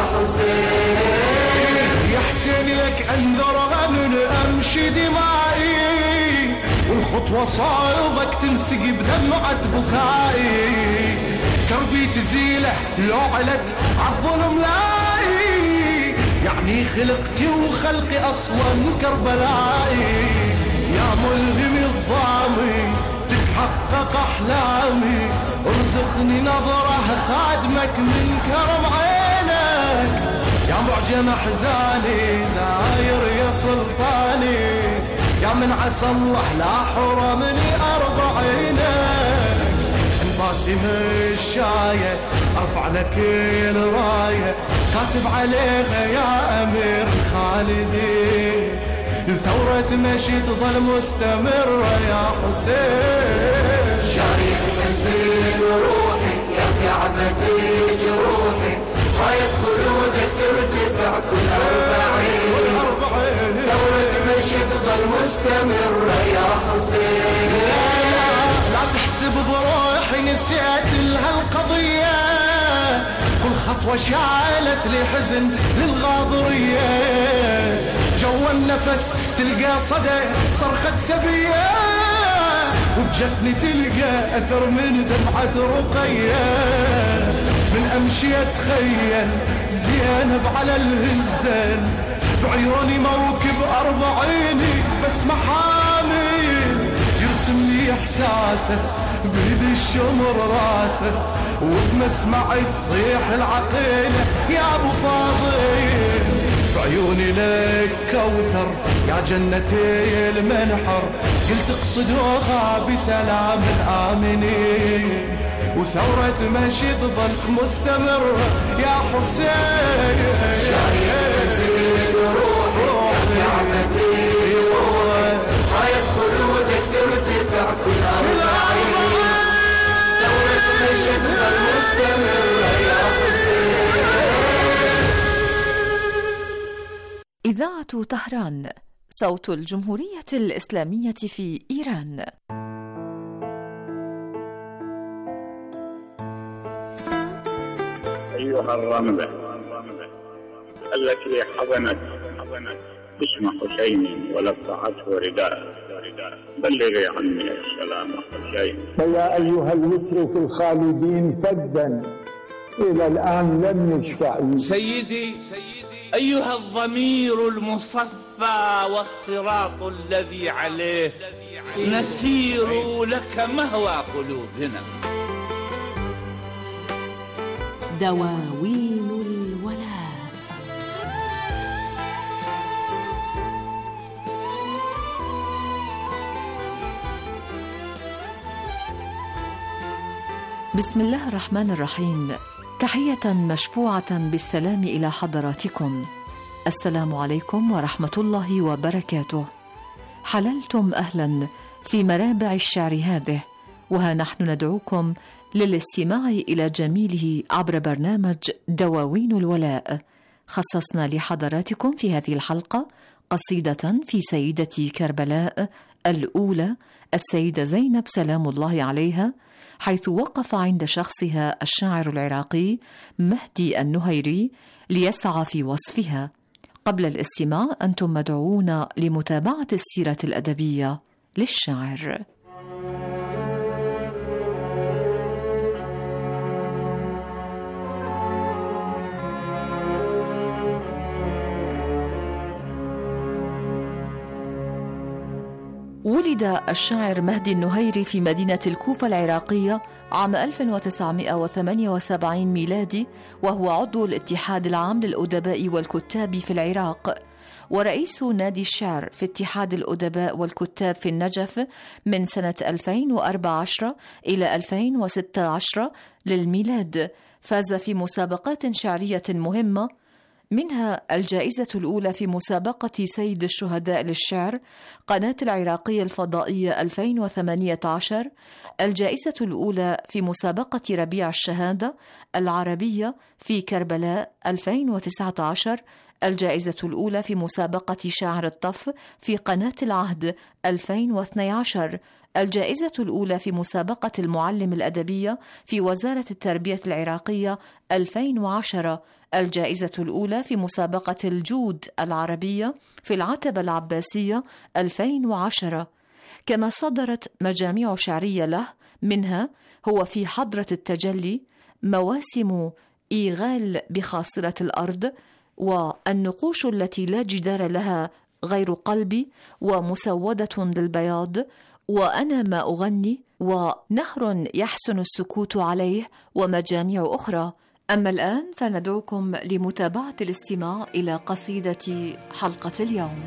حسين يا حسين لك انذر غنن امشي دمائي والخطوة صعبك تنسقي بدمعة بكائي كربي تزيله لو علت عالظلم لاي يعني خلقتي وخلقي اصلا كربلائي يا ملهم الضامي تتحقق احلامي ارزقني نظره خادمك من كرم عينك يا معجم احزاني زاير يا سلطاني يا من عسى الله لا حرمني أربعينك انفاسي مشاية ارفع لك الراية كاتب عليها يا امير خالدي ثورة مشي تظل مستمرة يا حسين شريك حزين روحي يا كعبتي جروحي راية خلودك ترتفع كل أربعين ثورة مشي تظل مستمرة يا حسين لا تحسب بروحي نسيت لها القضية كل خطوة شالت لي حزن للغاضرية جوا النفس تلقى صدى صرخة سبية وبجفني تلقى أثر من دمعة رقية من أمشي أتخيل زينب على الهزال بعيوني موكب أربعيني بس محامل يرسم لي إحساسه بيد الشمر راسه وبمسمعي تصيح العقيلة يا أبو فاضل بعيوني لك كوثر يا جنتي المنحر قلت اقصدوها بسلام الآمنين وثورة مشي تظل مستمرة يا حسين شايف حزين روحي يا كعبتي راية خلودك ترتفع كل أربعين ثورة مشي تظل مستمرة يا حسين. إذاعة طهران صوت الجمهورية الإسلامية في إيران. أيها الرملة التي حضنت اسم حسين ولفعته رداء بلغي عني السلام حسين. فيا أيها الوتر في الخالدين فدا إلى الآن لم يشفع. سيدي أيها الضمير المصفى والصراط الذي عليه نسير لك مهوى قلوبنا. دواوين الولاء. بسم الله الرحمن الرحيم. تحية مشفوعة بالسلام إلى حضراتكم. السلام عليكم ورحمة الله وبركاته. حللتم أهلا في مرابع الشعر هذه، وها نحن ندعوكم للاستماع إلى جميله عبر برنامج دواوين الولاء. خصصنا لحضراتكم في هذه الحلقة قصيدة في سيدة كربلاء الأولى السيدة زينب سلام الله عليها، حيث وقف عند شخصها الشاعر العراقي مهدي النهيري ليسعى في وصفها. قبل الاستماع أنتم مدعوون لمتابعة السيرة الأدبية للشاعر. ولد الشاعر مهدي النهيري في مدينة الكوفة العراقية عام ألف وتسعمائة وثمانية وسبعين ميلادي، وهو عضو الاتحاد العام للأدباء والكتاب في العراق، ورئيس نادي الشعر في اتحاد الأدباء والكتاب في النجف من سنة ألفين وأربعة عشر إلى ألفين وستة عشر للميلاد. فاز في مسابقات شعرية مهمة، منها الجائزة الأولى في مسابقة سيد الشهداء للشعر قناة العراقية الفضائية ألفين وثمانية عشر، الجائزة الأولى في مسابقة ربيع الشهادة العربية في كربلاء ألفين وتسعة عشر، الجائزة الأولى في مسابقة شاعر الطف في قناة العهد ألفين واثني عشر، الجائزة الأولى في مسابقة المعلم الأدبية في وزارة التربية العراقية ألفين وعشرة، الجائزة الأولى في مسابقة الجود العربية في العتبة العباسية ألفين وعشرة. كما صدرت مجاميع شعرية له، منها هو في حضرة التجلي، مواسم إيغال بخاصرة الأرض، والنقوش التي لا جدار لها غير قلبي، ومسودة للبياض، وأنا ما أغني، ونهر يحسن السكوت عليه، ومجاميع أخرى. أما الآن فندعوكم لمتابعة الاستماع إلى قصيدة حلقة اليوم.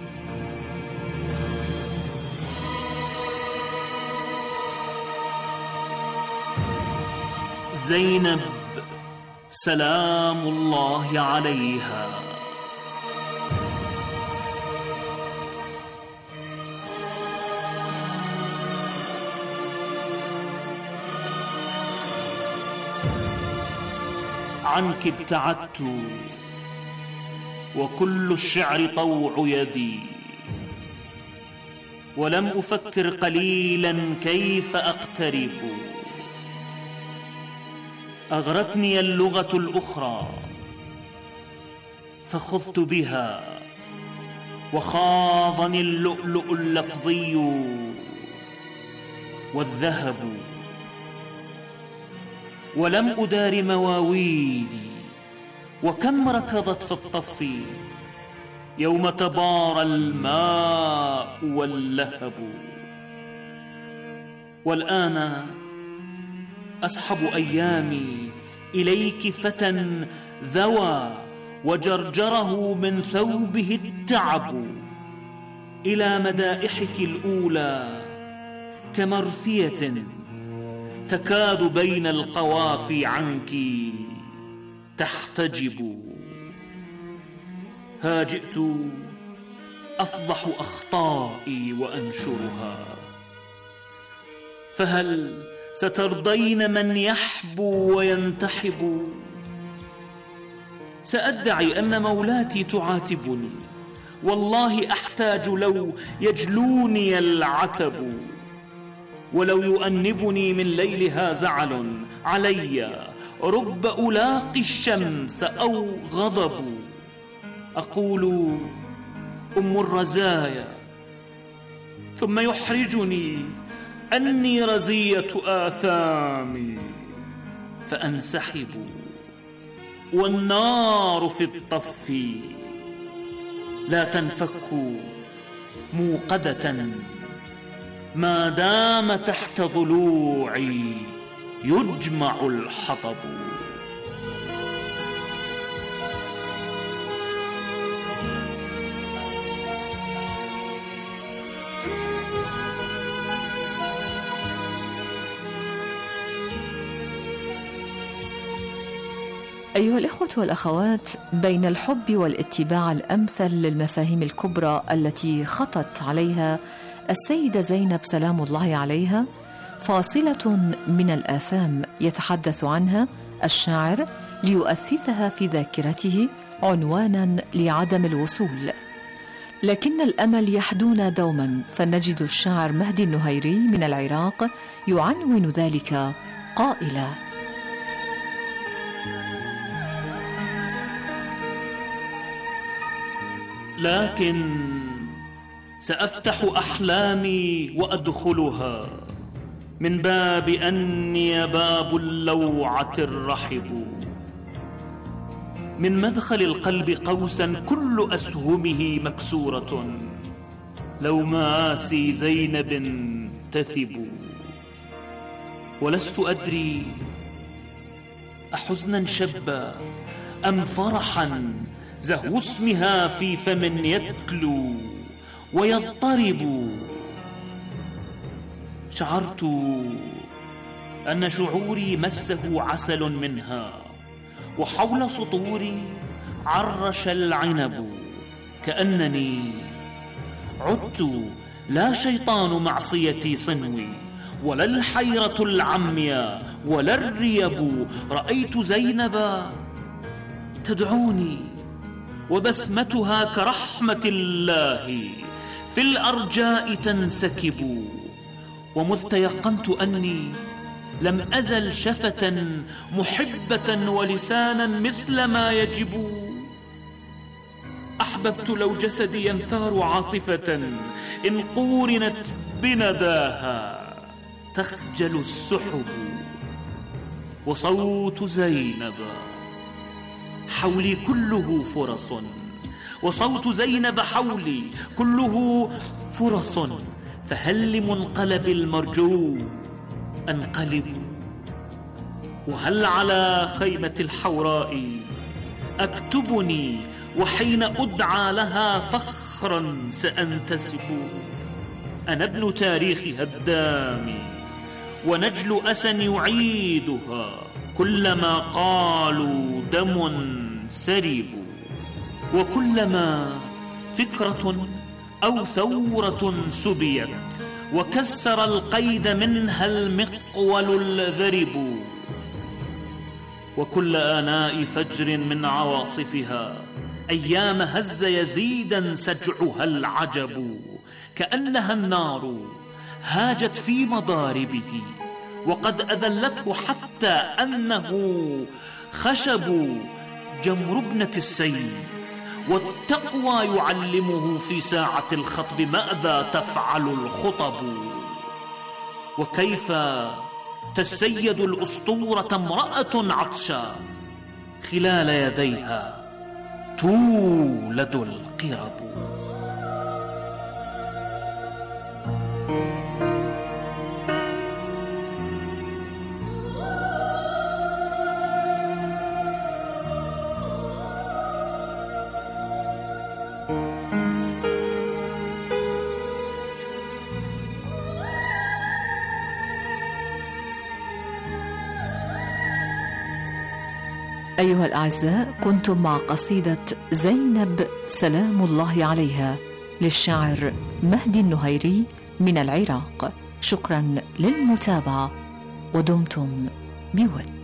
زينب سلام الله عليها، عنك ابتعدت وكل الشعر طوع يدي، ولم أفكر قليلا كيف أقترب. أغرتني اللغة الأخرى فخضت بها، وخاضني اللؤلؤ اللفظي والذهب، ولم أدار مواويلي وكم ركضت في الطف يوم تبارى الماء واللهب. والآن أسحب أيامي إليك فتى ذوى وجرجره من ثوبه التعب، إلى مدائحك الأولى كمرثية تكاد بين القوافي عنك تحتجب. ها جئت أفضح أخطائي وأنشرها، فهل سترضين من يحبو وينتحب؟ سأدعي أن مولاتي تعاتبني، والله أحتاج لو يجلوني العتب، ولو يؤنبني من ليلها زعل علي، رب ألاقي الشمس أو غضب. أقول أم الرزايا، ثم يحرجني أني رزية آثامي فأنسحب، والنار في الطف لا تنفك موقدة ما دام تحت ضلوعي يجمع الحطب. أيها الإخوة والأخوات، بين الحب والاتباع الأمثل للمفاهيم الكبرى التي خطت عليها السيدة زينب سلام الله عليها فاصلة من الآثام يتحدث عنها الشاعر ليؤثثها في ذاكرته عنوانا لعدم الوصول. لكن الأمل يحدونا دوما، فنجد الشاعر مهدي النهيري من العراق يعنون ذلك قائلا: لكن سأفتح أحلامي وأدخلها من باب أني باب اللوعة الرحب، من مدخل القلب قوسا كل أسهمه مكسورة، لو مآسي زينب تثب. ولست أدري أحزنا شبا أم فرحا زهو اسمها في فم يتلو ويضطرب. شعرت أن شعوري مسه عسل منها، وحول سطوري عرش العنب، كأنني عدت لا شيطان معصيتي صنوي، ولا الحيرة العمياء ولا الريب. رأيت زينب تدعوني، وبسمتها كرحمة الله في الأرجاء تنسكب. ومذ تيقنت أني لم أزل شفة محبة ولسانا مثل ما يجب، أحببت لو جسدي ينثار عاطفة إن قورنت بنداها تخجل السحب. وصوت زينب حولي كله فرص، وصوت زينب حولي كله فرص. فهل لمنقلب المرجو أنقلب؟ وهل على خيمة الحوراء أكتبني، وحين أدعى لها فخرا سأنتسب؟ أنا ابن تاريخ هدام، ونجل أسى يعيدها كلما قالوا دم سرب. وكلما فكرة أو ثورة سبيت وكسر القيد منها المقول الذرب. وكل آناء فجر من عواصفها أيام هز يزيدا سجعها العجب. كأنها النار هاجت في مضاربه، وقد أذلته حتى أنه خشب جمر ابنة السيف. والتقوى يعلمه في ساعة الخطب ماذا تفعل الخطب. وكيف تسيد الأسطورة امرأة عطشا خلال يديها تولد القرب. أيها الأعزاء، كنتم مع قصيدة زينب سلام الله عليها للشاعر مهدي النهيري من العراق. شكرا للمتابعة، ودمتم بود.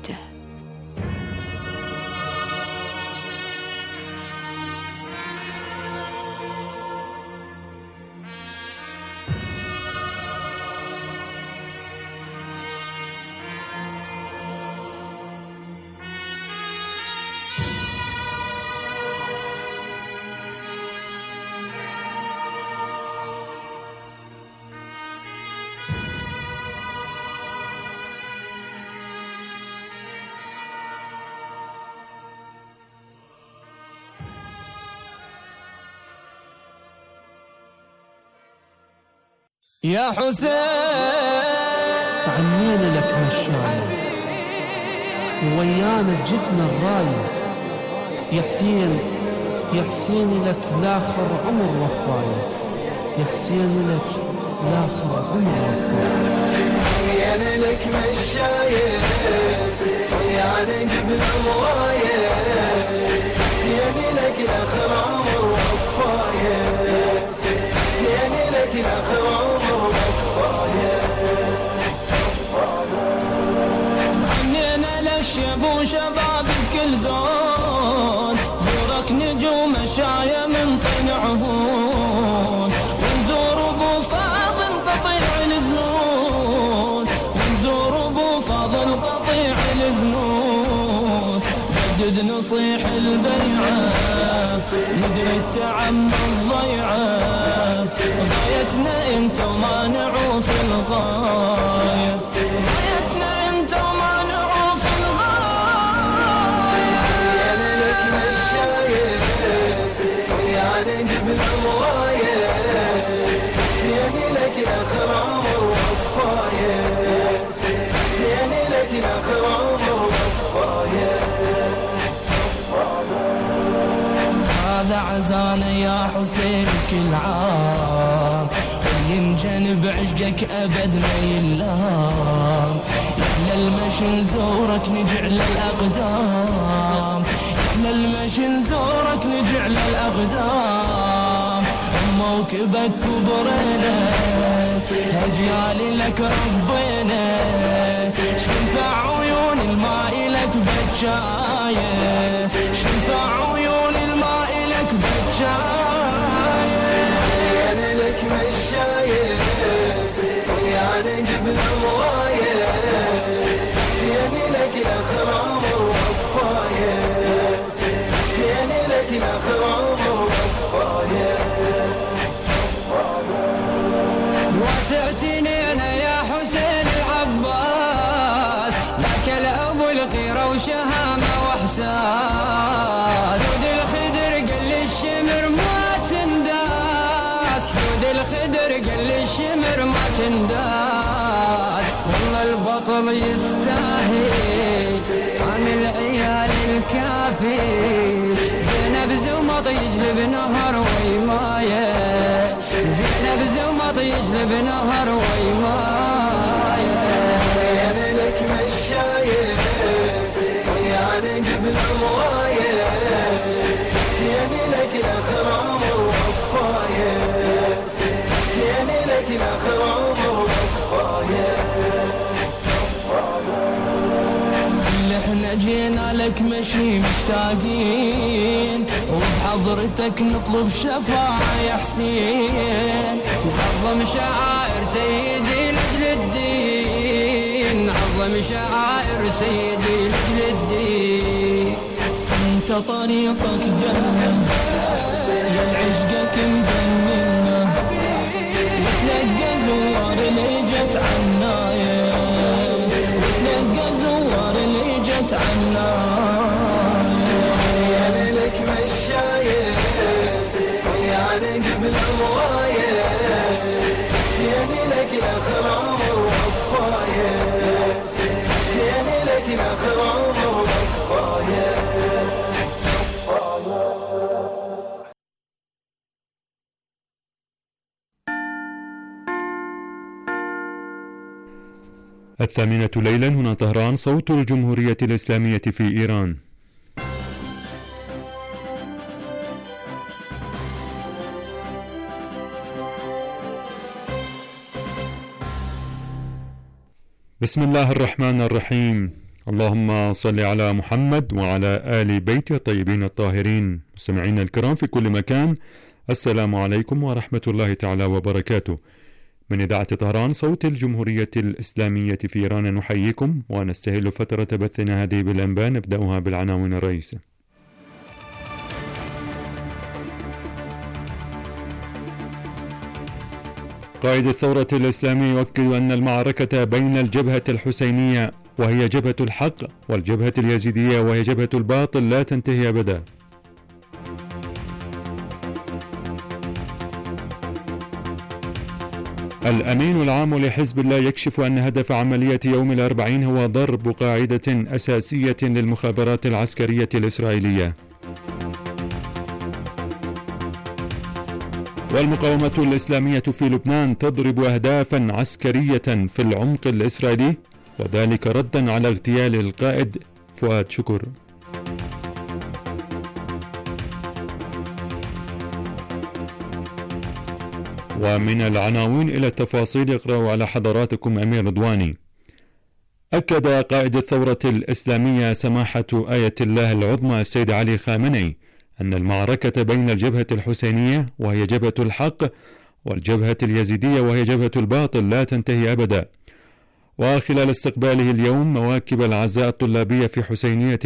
يا حسين تعنينا لك مشاية، وويانا جبنا الراية. يا حسين يا حسين لك لاخر عمر وفاية، يا حسين لك لاخر عمر وفاية. ويانا لك مشاية، ويانا جبنا الراية. حسين لك لاخر عمر وفاية، حسين لك لاخر عمر. غنينا للشبو شباب بكل زون، زورك نجوم شاية من طين عهود، ونزور ابو فاضل قطيع الزنود، ونزور ابو فاضل قطيع الزنود. بدد نصيح البيعة ندري التعم الضيعة، غايتنا انت وما نعوف الغاية، غايتنا انت وما نعوف الغاية. ويانا لك مشاية، ويانا جبنا الراية. لاخر عمر وفاية حسين لك لاخر عمر وفاية هذا عزانا يا حسين كل عام وينجن بعشقك أبد ما يلام يحلى المشي نزورك نجع للأقدام يحلى المشي نزورك نجع للأقدام موكبك كبرنا أجيالي لك ربنا شنفع عيون الماء لك بجاية شنفع عيون الماء لك بجاية أنا لك مشاية يعني قبل الرواية حسيني لك لاخر عمر وفاية حسيني لك لاخر عمر وفاية وسعتني انا يا حسين العباس لك الابو الغيره وشهامه واحساس حدود الخدر قل الشمر ما تنداس حدود الخدر قل الشمر ما تنداس والله البطل يستاهل عن العيال الكافي زينب زمط يجلب نهر ويمايه زينب زمط يجلب نهر ويمايه أنا لك مشاية يعني قبل الرواية حسيني لك لاخر عمر وفاية حسيني لك لاخر عمر وفاية احنا جينا لك مشي مشتاقين وبحضرتك نطلب شفاعة يا حسين نعظم شعائر سيدي لأجل الدين نعظم شعائر سيدي لأجل الدين انت طريقك جنة يا العشقك مجننا وتلقى زوار اللي جت عنايا وتلقى زوار اللي جت عنايا أنا لك مشاية يعني قبل الرواية حسيني لك لاخر عمر وفاية حسيني لك لاخر عمر وفاية الثامنة ليلا، هنا طهران، صوت الجمهورية الإسلامية في إيران. بسم الله الرحمن الرحيم. اللهم صل على محمد وعلى آل بيته الطيبين الطاهرين. مستمعينا الكرام في كل مكان، السلام عليكم ورحمة الله تعالى وبركاته. من إذاعة طهران صوت الجمهورية الإسلامية في إيران نحييكم ونستهل فترة بثنا هذه بالأنباء، نبدأها بالعناوين الرئيسة. قائد الثورة الإسلامية يؤكد أن المعركة بين الجبهة الحسينية وهي جبهة الحق والجبهة اليزيدية وهي جبهة الباطل لا تنتهي أبدا. الأمين العام لحزب الله يكشف أن هدف عملية يوم الأربعين هو ضرب قاعدة أساسية للمخابرات العسكرية الإسرائيلية. والمقاومة الإسلامية في لبنان تضرب أهدافا عسكرية في العمق الإسرائيلي، وذلك ردا على اغتيال القائد فؤاد شكر. ومن العناوين إلى التفاصيل يقرأ على حضراتكم أمير رضواني. أكد قائد الثورة الإسلامية سماحة آية الله العظمى السيد علي خامنئي أن المعركة بين الجبهة الحسينية وهي جبهة الحق والجبهة اليزيدية وهي جبهة الباطل لا تنتهي أبدا. وخلال استقباله اليوم مواكب العزاء الطلابية في حسينية